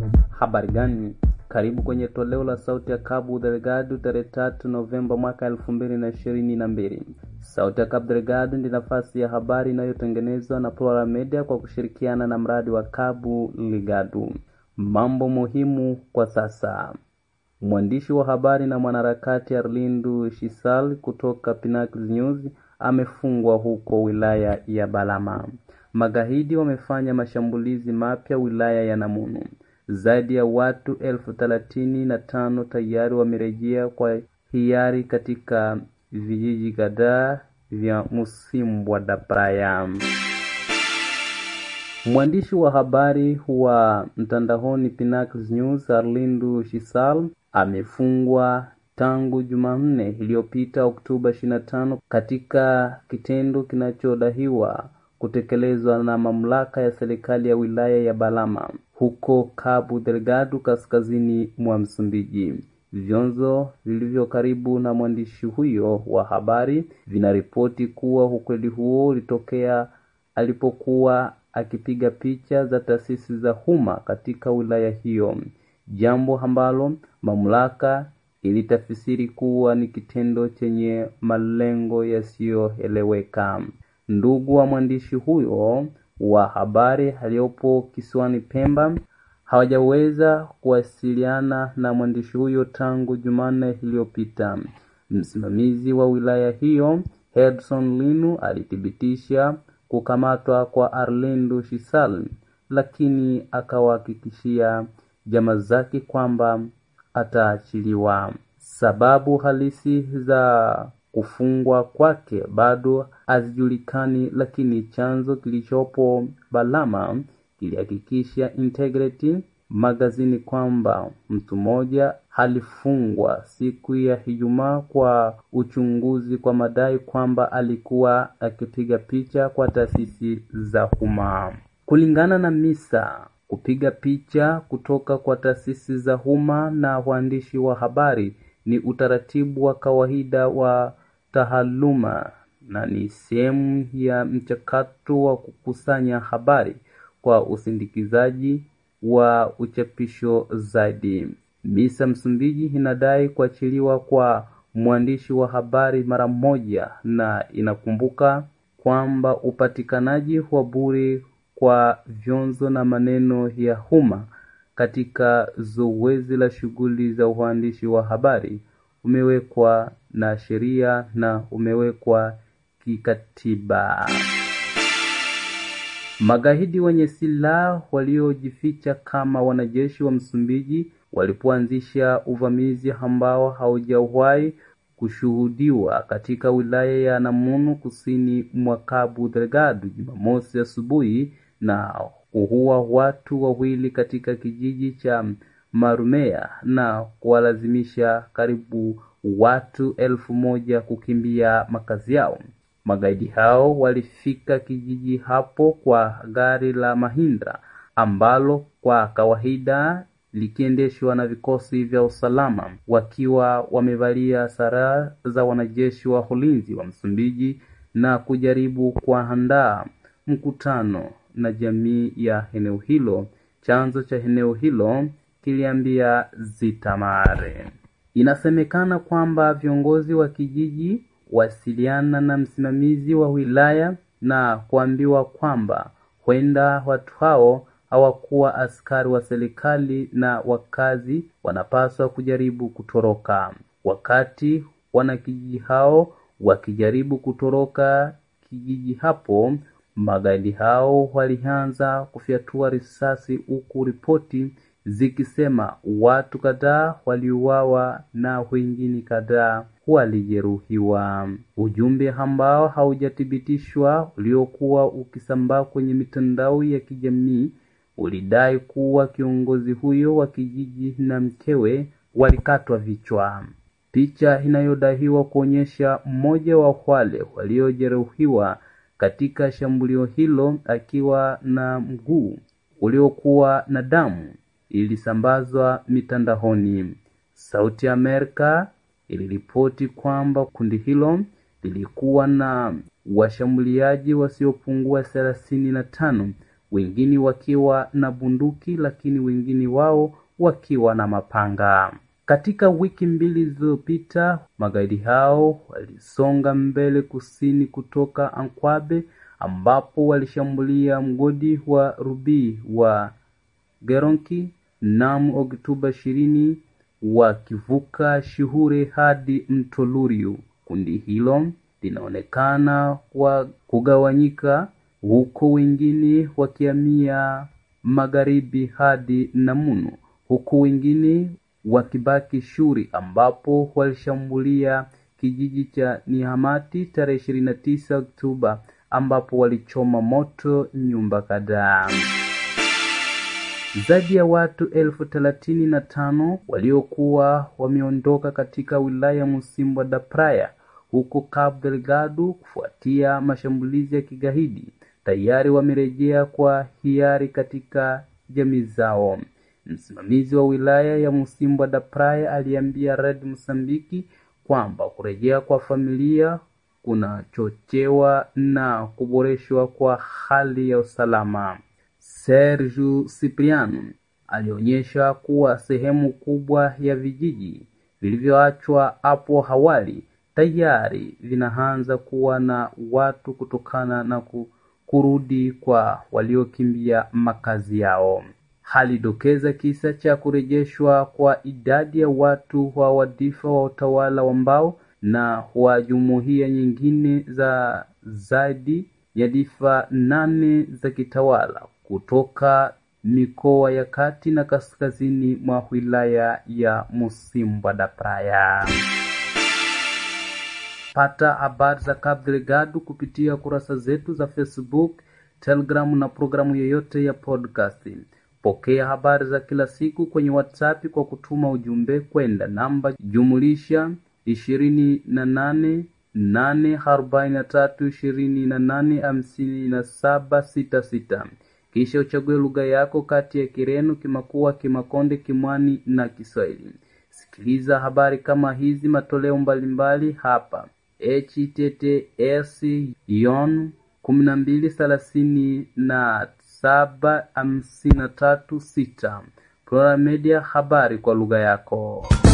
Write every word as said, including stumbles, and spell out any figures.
Habari gani? Karibu kwenye toleo la sauti ya Cabo Delgado tarehe tatu Novemba mwaka elfu mbili na ishirini na mbili. Sauti ya Cabo Delgado ndi nafasi ya habari inayotengenezwa na Plural Media kwa kushirikiana na mradi wa Cabo Delgado. Mambo muhimu kwa sasa. Mwandishi wa habari na mwanaharakati Arlindo Chisal kutoka Pinnacle News amefungwa huko wilaya ya Balama. Magaidi wamefanya mashambulizi mapya wilaya ya Namunu. Zaidi ya watu elfu thelathini na tano tayari wamerejea kwa hiari katika vijiji kadhaa vya Musimbwa da Praia. Mwandishi wa habari wa mtandaoni Pinnacle News Arlindo Chisal amefungwa tangu Jumanne iliyopita Oktoba ishirini na tano katika kitendo kinachodaiwa kutekelezwa na mamlaka ya serikali ya wilaya ya Balama huko Cabo Delgado kaskazini mwa Msumbiji. Vyanzo vilivyo karibu na mwandishi huyo wa habari vinaripoti kuwa ukweli huo ulitokea alipokuwa akipiga picha za taasisi za umma katika wilaya hiyo, jambo ambalo mamlaka ilitafsiri kuwa ni kitendo chenye malengo yasiyoeleweka. Ndugu wa mwandishi huyo wa habari aliyopo kisiwani Pemba hawajaweza kuwasiliana na mwandishi huyo tangu Jumanne iliyopita. Msimamizi wa wilaya hiyo Edson Linu alithibitisha kukamatwa kwa Arlindo Chisal, lakini akawahakikishia jamaa zake kwamba ataachiliwa. Sababu halisi za kufungwa kwake bado hazijulikani, lakini chanzo kilichopo Balama kilihakikisha Integrity Magazine kwamba mtu mmoja alifungwa siku ya Ijumaa kwa uchunguzi kwa madai kwamba alikuwa akipiga picha kwa taasisi za umma. Kulingana na Misa, kupiga picha kutoka kwa taasisi za umma na waandishi wa habari ni utaratibu wa kawaida wa taaluma na ni sehemu ya mchakato wa kukusanya habari kwa usindikizaji wa uchapisho zaidi. Misa Msumbiji inadai kuachiliwa kwa mwandishi wa habari mara moja na inakumbuka kwamba upatikanaji wa bure kwa vyanzo na maneno ya umma katika zoezi la shughuli za uandishi wa habari umewekwa na sheria na umewekwa kikatiba. Magaidi wenye silaha waliojificha kama wanajeshi wa Msumbiji walipoanzisha uvamizi ambao haujawahi kushuhudiwa katika wilaya ya Namunu kusini mwa Cabo Delgado Jumamosi asubuhi na kuua watu wawili katika kijiji cha Marumea na kuwalazimisha karibu watu elfu moja kukimbia makazi yao. Magaidi hao walifika kijiji hapo kwa gari la Mahindra ambalo kwa kawaida likiendeshwa na vikosi vya usalama wakiwa wamevalia sare za wanajeshi wa ulinzi wa Msumbiji na kujaribu kuandaa mkutano na jamii ya eneo hilo. Chanzo cha eneo hilo kiliambia Zitamare. Inasemekana kwamba viongozi wa kijiji wasiliana na msimamizi wa wilaya na kuambiwa kwamba huenda watu hao hawakuwa askari wa serikali na wakazi wanapaswa kujaribu kutoroka. Wakati wanakijiji hao wakijaribu kutoroka kijiji hapo, magaidi hao walianza kufyatua risasi huku ripoti zikisema watu kadhaa waliuawa na wengine kadhaa walijeruhiwa. Ujumbe ambao haujathibitishwa uliokuwa ukisambaa kwenye mitandao ya kijamii ulidai kuwa kiongozi huyo wa kijiji na mkewe walikatwa vichwa. Picha inayodaiwa kuonyesha mmoja wa wale waliojeruhiwa katika shambulio hilo akiwa na mguu uliokuwa na damu ilisambazwa mitandaoni. Sauti ya Amerika iliripoti kwamba kundi hilo lilikuwa na washambuliaji wasiopungua thelathini na tano wengine wakiwa na bunduki, lakini wengine wao wakiwa na mapanga. Katika wiki mbili zilizopita, magaidi hao walisonga mbele kusini kutoka Ankwabe, ambapo walishambulia mgodi wa Rubi wa Geronki mnamo Oktoba ishirini, wakivuka Shihure hadi mto Luriu. Kundi hilo linaonekana kwa kugawanyika, huko wengine wakihamia magharibi hadi Namunu, huko wengine wakibaki Shuri, ambapo walishambulia kijiji cha Nihamati tarehe ishirini na tisa Oktoba, ambapo walichoma moto nyumba kadhaa. Zaidi ya watu elfu thelathini na tano waliokuwa wameondoka katika wilaya Musimbo da Praia huko Cabo Delgado kufuatia mashambulizi ya kigaidi tayari wamerejea kwa hiari katika jamii zao. Msimamizi wa wilaya ya Musimbo da Praia aliambia Radio Msambiki kwamba kurejea kwa familia kunachochewa na kuboreshwa kwa hali ya usalama. Sergio Cipriano alionyesha kuwa sehemu kubwa ya vijiji vilivyoachwa hapo awali tayari vinaanza kuwa na watu kutokana na kurudi kwa waliokimbia makazi yao. Halidokeza kisa cha kurejeshwa kwa idadi ya watu wa wadifa wa utawala wa Mbao na wa jumuiya nyingine za zaidi ya difa nane za kitawala kutoka mikoa ya kati na kaskazini mwa wilaya ya Musimbo da Praia. Pata habari za Cabo Delgado kupitia kurasa zetu za Facebook, Telegram na programu yoyote ya podcasting. Pokea habari za kila siku kwenye WhatsApp kwa kutuma ujumbe kwenda namba jumulisha ishirini na nane nane arobaini na tatu ishirini na nane hamsini na saba sita sita. Kisha uchague lugha yako kati ya Kireno, Kimakua, Kimakonde, Kimwani na Kiswahili. Sikiliza habari kama hizi matoleo mbalimbali hapa. H T T S yon kumi na mbili thelathini na saba hamsini na tatu sita. Plural Media, habari kwa lugha yako.